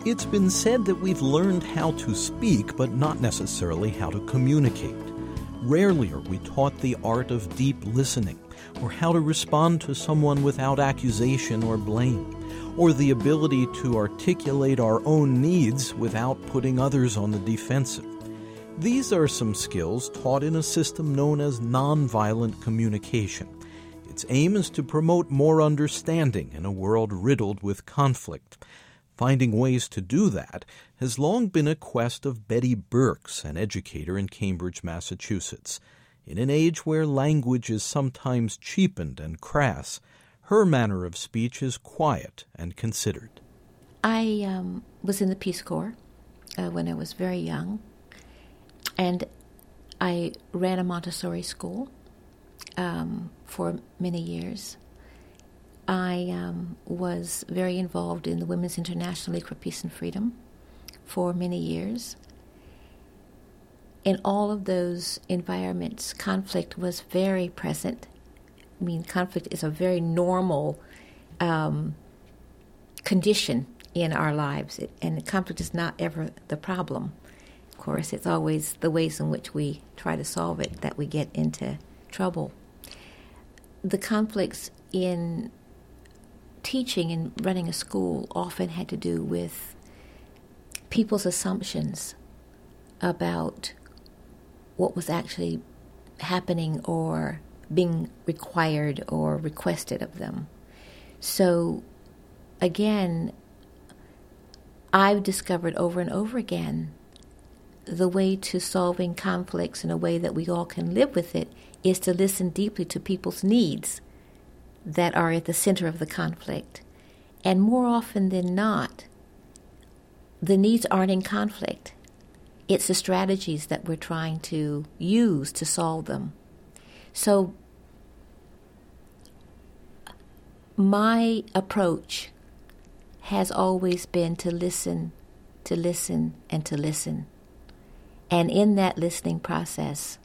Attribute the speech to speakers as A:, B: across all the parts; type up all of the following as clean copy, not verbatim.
A: It's been said that we've learned how to speak, but not necessarily how to communicate. Rarely are we taught the art of deep listening, or how to respond to someone without accusation or blame, or the ability to articulate our own needs without putting others on the defensive. These are some skills taught in a system known as nonviolent communication. Its aim is to promote more understanding in a world riddled with conflict. Finding ways to do that has long been a quest of Betty Burks, an educator in Cambridge, Massachusetts. In an age where language is sometimes cheapened and crass, her manner of speech is quiet and considered.
B: I was in the Peace Corps when I was very young, and I ran a Montessori school for many years. I was very involved in the Women's International League for Peace and Freedom for many years. In all of those environments, conflict was very present. I mean, conflict is a very normal condition in our lives, and conflict is not ever the problem. Of course, it's always the ways in which we try to solve it that we get into trouble. The conflicts in teaching and running a school often had to do with people's assumptions about what was actually happening or being required or requested of them. So, again, I've discovered over and over again the way to solving conflicts in a way that we all can live with it is to listen deeply to people's needs that are at the center of the conflict. And more often than not, the needs aren't in conflict. It's the strategies that we're trying to use to solve them. So my approach has always been to listen, and to listen. And in that listening process,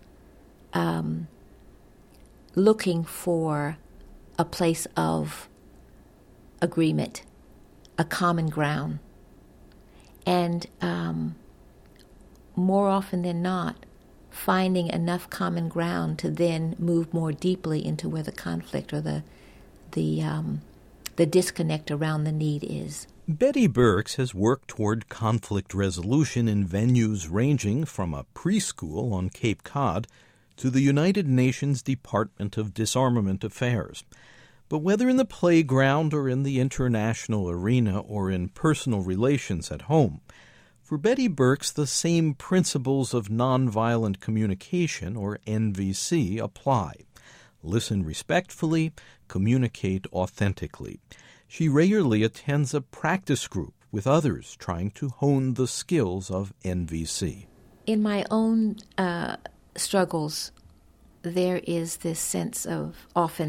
B: looking for a place of agreement, a common ground. And more often than not, finding enough common ground to then move more deeply into where the conflict or the disconnect around the need is.
A: Betty Burks has worked toward conflict resolution in venues ranging from a preschool on Cape Cod to the United Nations Department of Disarmament Affairs. But whether in the playground or in the international arena or in personal relations at home, for Betty Burks, the same principles of nonviolent communication, or NVC, apply. Listen respectfully, communicate authentically. She regularly attends a practice group with others trying to hone the skills of NVC.
B: In my own struggles, there is this sense of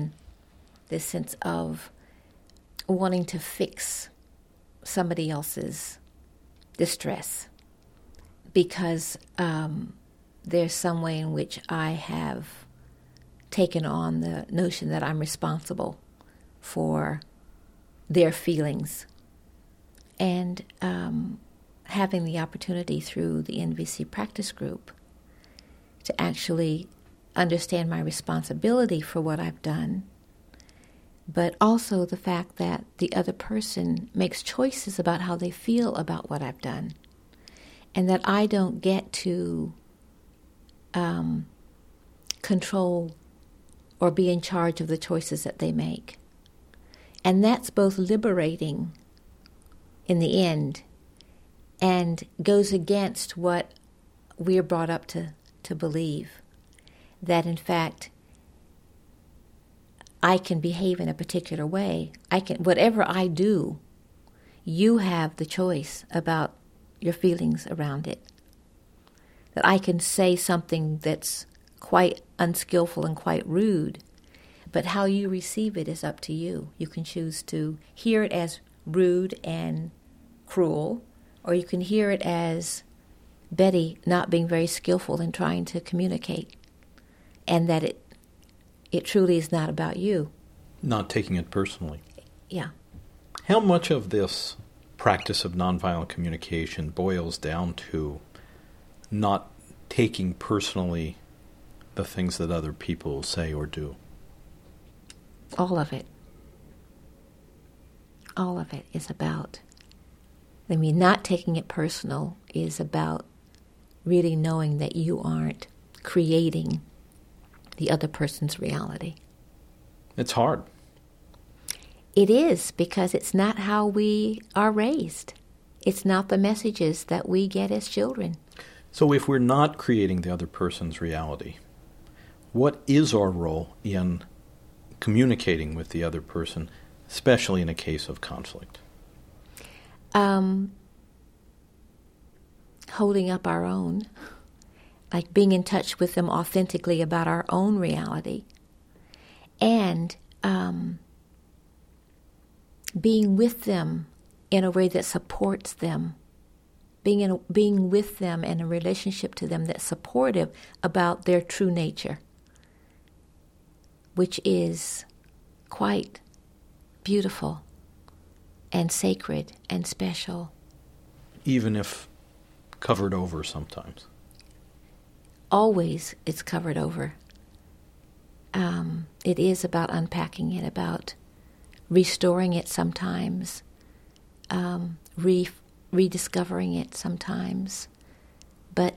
B: wanting to fix somebody else's distress because there's some way in which I have taken on the notion that I'm responsible for their feelings. And having the opportunity through the NVC practice group to actually understand my responsibility for what I've done, but also the fact that the other person makes choices about how they feel about what I've done, and that I don't get to control or be in charge of the choices that they make. And that's both liberating in the end and goes against what we're brought up to believe, that in fact I can behave in a particular way. Whatever I do, you have the choice about your feelings around it. That I can say something that's quite unskillful and quite rude, but how you receive it is up to you. You can choose to hear it as rude and cruel, or you can hear it as Betty not being very skillful in trying to communicate, and that it truly is not about you.
A: Not taking it personally.
B: Yeah.
A: How much of this practice of nonviolent communication boils down to not taking personally the things that other people say or do.
B: All of it. All of it is about, not taking it personal is about really knowing that you aren't creating the other person's reality.
A: It's hard.
B: It is, because it's not how we are raised. It's not the messages that we get as children.
A: So if we're not creating the other person's reality, what is our role in communicating with the other person, especially in a case of conflict?
B: Holding up our own, like being in touch with them authentically about our own reality, and being with them in a way that supports them, being with them in a relationship to them that's supportive about their true nature, which is quite beautiful and sacred and special.
A: Even if covered over sometimes.
B: Always it's covered over. It is about unpacking it, about restoring it sometimes, rediscovering it sometimes. But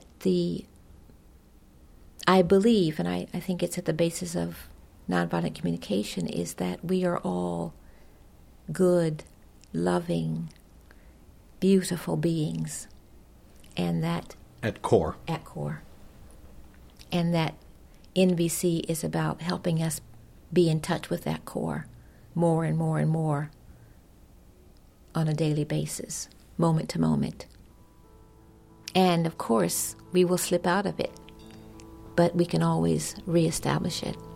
B: I believe, and I think it's at the basis of nonviolent communication, is that we are all good, loving, beautiful beings. And that
A: At core.
B: And that NVC is about helping us be in touch with that core more and more and more on a daily basis, moment to moment. And of course, we will slip out of it, but we can always reestablish it.